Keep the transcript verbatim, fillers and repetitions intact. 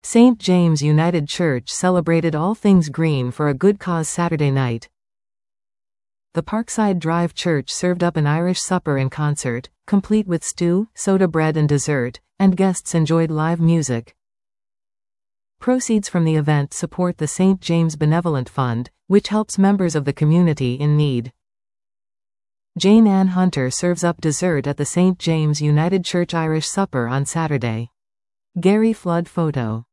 Saint James United Church celebrated All Things Green for a Good Cause Saturday night. The Parkside Drive Church served up an Irish supper and concert, complete with stew, soda bread and dessert, and guests enjoyed live music. Proceeds from the event support the Saint James Benevolent Fund, which helps members of the community in need. Jane Ann Hunter serves up dessert at the Saint James United Church Irish Supper on Saturday. Gary Flood photo.